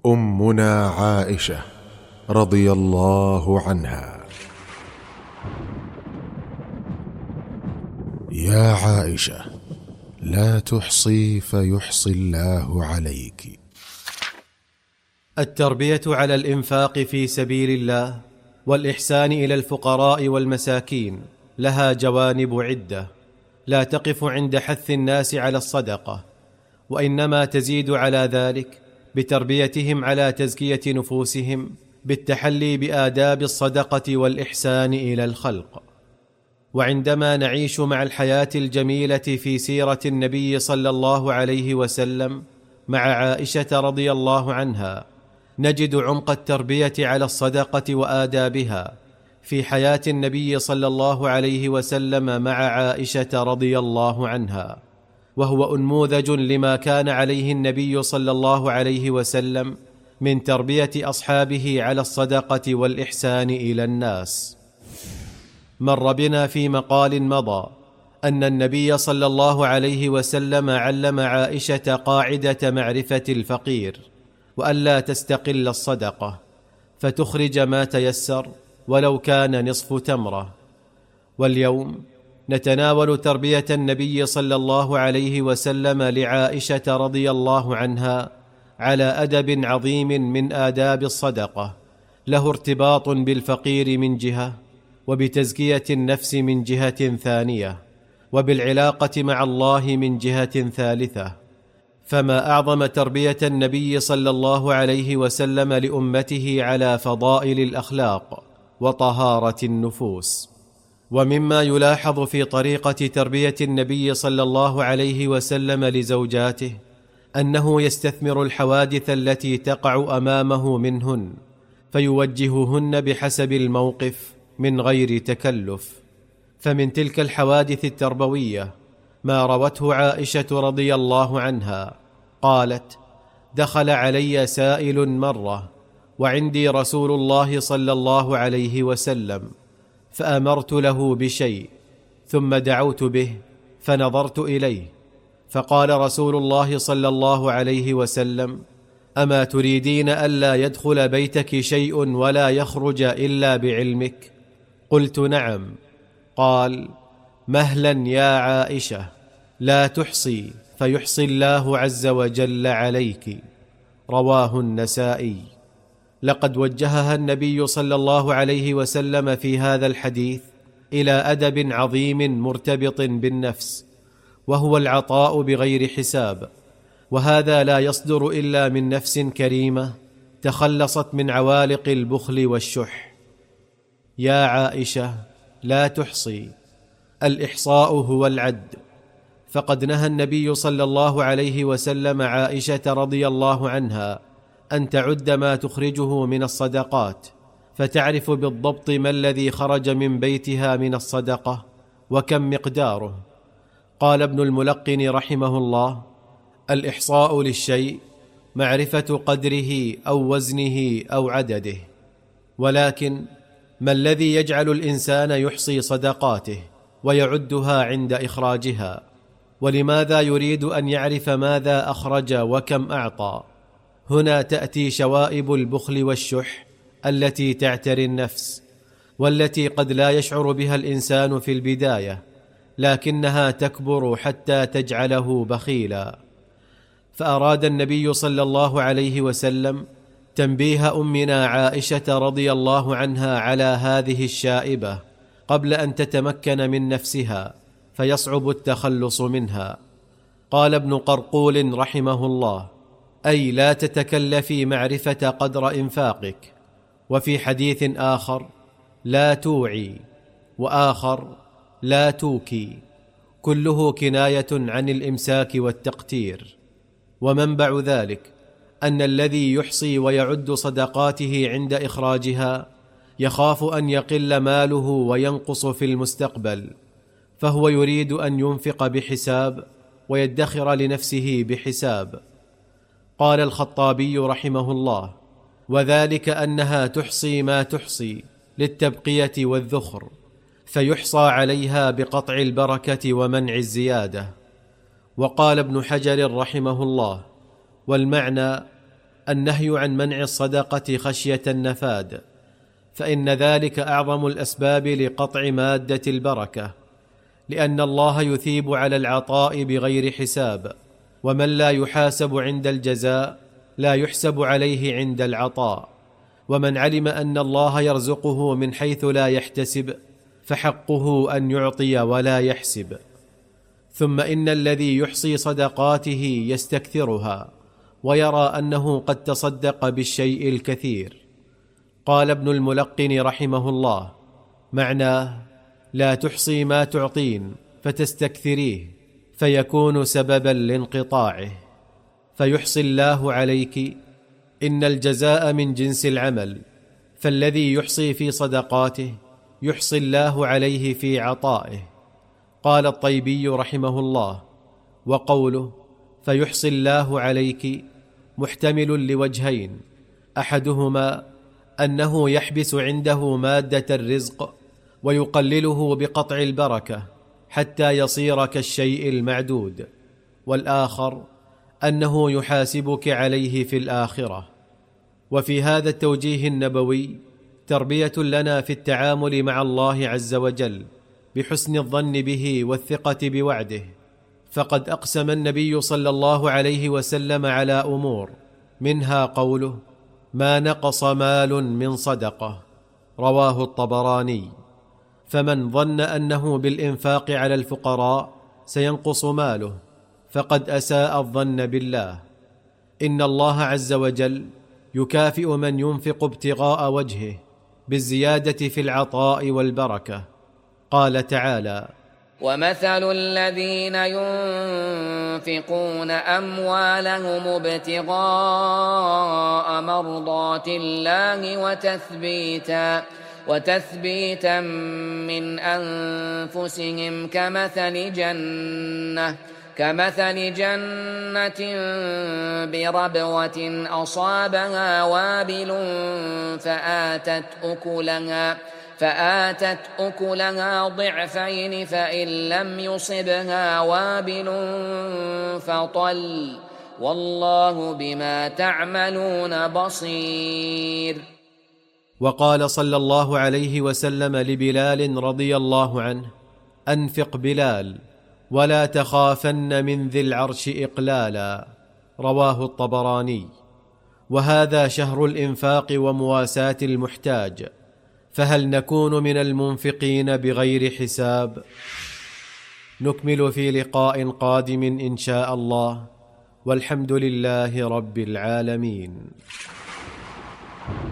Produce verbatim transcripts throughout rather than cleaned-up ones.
أمنا عائشة رضي الله عنها: يا عائشة، لا تحصي فيحصي الله عليك. التربية على الإنفاق في سبيل الله والإحسان إلى الفقراء والمساكين لها جوانب عدة، لا تقف عند حث الناس على الصدقة، وإنما تزيد على ذلك بتربيتهم على تزكية نفوسهم بالتحلي بآداب الصدقة والإحسان إلى الخلق. وعندما نعيش مع الحياة الجميلة في سيرة النبي صلى الله عليه وسلم مع عائشة رضي الله عنها، نجد عمق التربية على الصدقة وآدابها في حياة النبي صلى الله عليه وسلم مع عائشة رضي الله عنها، وهو أنموذج لما كان عليه النبي صلى الله عليه وسلم من تربية أصحابه على الصدقة والإحسان إلى الناس. مر بنا في مقال مضى أن النبي صلى الله عليه وسلم علم عائشة قاعدة معرفة الفقير، وألا تستقل الصدقة، فتخرج ما تيسر ولو كان نصف تمرة. واليوم نتناول تربية النبي صلى الله عليه وسلم لعائشة رضي الله عنها على أدب عظيم من آداب الصدقة، له ارتباط بالفقير من جهة، وبتزكية النفس من جهة ثانية، وبالعلاقة مع الله من جهة ثالثة. فما أعظم تربية النبي صلى الله عليه وسلم لأمته على فضائل الأخلاق وطهارة النفوس. ومما يلاحظ في طريقة تربية النبي صلى الله عليه وسلم لزوجاته أنه يستثمر الحوادث التي تقع أمامه منهن، فيوجههن بحسب الموقف من غير تكلف. فمن تلك الحوادث التربوية ما روته عائشة رضي الله عنها قالت: دخل علي سائل مرة وعندي رسول الله صلى الله عليه وسلم، فأمرت له بشيء ثم دعوت به فنظرت إليه، فقال رسول الله صلى الله عليه وسلم: أما تريدين ألا يدخل بيتك شيء ولا يخرج إلا بعلمك؟ قلت: نعم. قال: مهلا يا عائشة، لا تحصي فيحصي الله عز وجل عليك. رواه النسائي. لقد وجهها النبي صلى الله عليه وسلم في هذا الحديث إلى أدب عظيم مرتبط بالنفس، وهو العطاء بغير حساب، وهذا لا يصدر إلا من نفس كريمة تخلصت من عوالق البخل والشح. يا عائشة، لا تحصي. الإحصاء هو العد، فقد نهى النبي صلى الله عليه وسلم عائشة رضي الله عنها أن تعد ما تخرجه من الصدقات، فتعرف بالضبط ما الذي خرج من بيتها من الصدقة وكم مقداره. قال ابن الملقن رحمه الله: الإحصاء للشيء معرفة قدره أو وزنه أو عدده. ولكن ما الذي يجعل الإنسان يحصي صدقاته ويعدها عند إخراجها؟ ولماذا يريد أن يعرف ماذا أخرج وكم أعطى؟ هنا تأتي شوائب البخل والشح التي تعتري النفس، والتي قد لا يشعر بها الإنسان في البداية، لكنها تكبر حتى تجعله بخيلا. فأراد النبي صلى الله عليه وسلم تنبيه أمنا عائشة رضي الله عنها على هذه الشائبة قبل أن تتمكن من نفسها فيصعب التخلص منها. قال ابن قرقول رحمه الله: أي لا تتكلفي معرفة قدر إنفاقك. وفي حديث آخر: لا توعي، وآخر: لا توكي، كله كناية عن الإمساك والتقتير. ومنبع ذلك أن الذي يحصي ويعد صدقاته عند إخراجها يخاف أن يقل ماله وينقص في المستقبل، فهو يريد أن ينفق بحساب ويدخر لنفسه بحساب. قال الخطابي رحمه الله: وذلك أنها تحصي ما تحصي للتبقية والذخر، فيحصى عليها بقطع البركة ومنع الزيادة. وقال ابن حجر رحمه الله: والمعنى النهي عن منع الصدقة خشية النفاد، فإن ذلك أعظم الأسباب لقطع مادة البركة، لأن الله يثيب على العطاء بغير حساب، ومن لا يحاسب عند الجزاء لا يحسب عليه عند العطاء، ومن علم أن الله يرزقه من حيث لا يحتسب فحقه أن يعطي ولا يحسب. ثم إن الذي يحصي صدقاته يستكثرها ويرى أنه قد تصدق بالشيء الكثير. قال ابن الملقن رحمه الله: معناه لا تحصي ما تعطين فتستكثريه فيكون سببا لانقطاعه، فيحصي الله عليك. إن الجزاء من جنس العمل، فالذي يحصي في صدقاته يحصي الله عليه في عطائه. قال الطيبي رحمه الله: وقوله فيحصي الله عليك محتمل لوجهين، أحدهما أنه يحبس عنده مادة الرزق ويقلله بقطع البركة حتى يصير كالشيء المعدود، والآخر أنه يحاسبك عليه في الآخرة. وفي هذا التوجيه النبوي تربية لنا في التعامل مع الله عز وجل بحسن الظن به والثقة بوعده، فقد أقسم النبي صلى الله عليه وسلم على أمور، منها قوله: ما نقص مال من صدقة، رواه الطبراني. فمن ظن أنه بالإنفاق على الفقراء سينقص ماله فقد أساء الظن بالله. إن الله عز وجل يكافئ من ينفق ابتغاء وجهه بالزيادة في العطاء والبركة. قال تعالى: ومثل الذين ينفقون أموالهم ابتغاء مرضات الله وتثبيتا وتثبيتا من أنفسهم كمثل جنة كمثل جنة بربوة أصابها وابل فآتت أكلها فآتت أكلها ضعفين فإن لم يصبها وابل فطل والله بما تعملون بصير. وقال صلى الله عليه وسلم لبلال رضي الله عنه: أنفق بلال ولا تخافن من ذي العرش إقلالا، رواه الطبراني. وهذا شهر الإنفاق ومواساة المحتاج، فهل نكون من المنفقين بغير حساب؟ نكمل في لقاء قادم إن شاء الله، والحمد لله رب العالمين.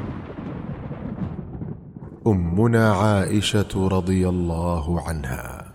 أمنا عائشة رضي الله عنها